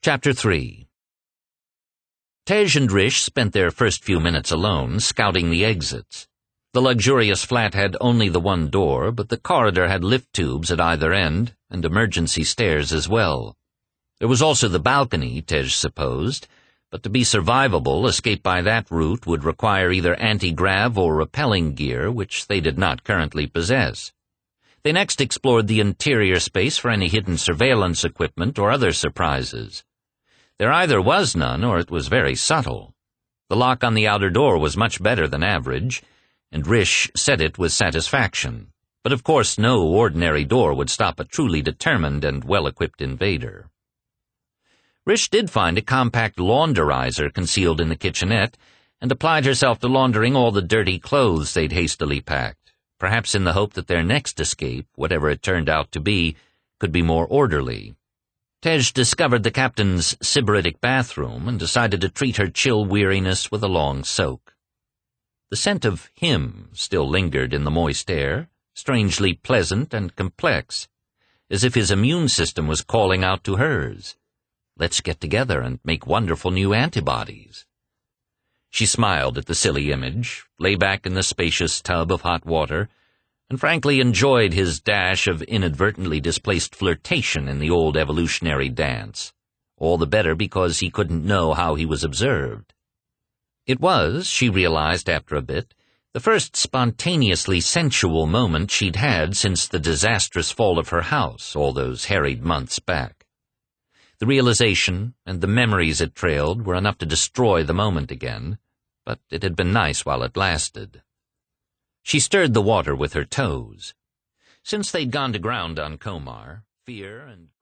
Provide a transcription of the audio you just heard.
Chapter 3. Tej and Rish spent their first few minutes alone, scouting the exits. The luxurious flat had only the one door, but the corridor had lift tubes at either end, and emergency stairs as well. There was also the balcony, Tej supposed, but to be survivable, escape by that route would require either anti-grav or rappelling gear, which they did not currently possess. They next explored the interior space for any hidden surveillance equipment or other surprises. There either was none, or it was very subtle. The lock on the outer door was much better than average, and Rish said it with satisfaction. But of course no ordinary door would stop a truly determined and well-equipped invader. Rish did find a compact launderizer concealed in the kitchenette, and applied herself to laundering all the dirty clothes they'd hastily packed, perhaps in the hope that their next escape, whatever it turned out to be, could be more orderly. Tej discovered the captain's sybaritic bathroom and decided to treat her chill weariness with a long soak. The scent of him still lingered in the moist air, strangely pleasant and complex, as if his immune system was calling out to hers. Let's get together and make wonderful new antibodies. She smiled at the silly image, lay back in the spacious tub of hot water, and frankly enjoyed his dash of inadvertently displaced flirtation in the old evolutionary dance, all the better because he couldn't know how he was observed. It was, she realized after a bit, the first spontaneously sensual moment she'd had since the disastrous fall of her house all those harried months back. The realization and the memories it trailed were enough to destroy the moment again, but it had been nice while it lasted. She stirred the water with her toes. Since they'd gone to ground on Komar, fear and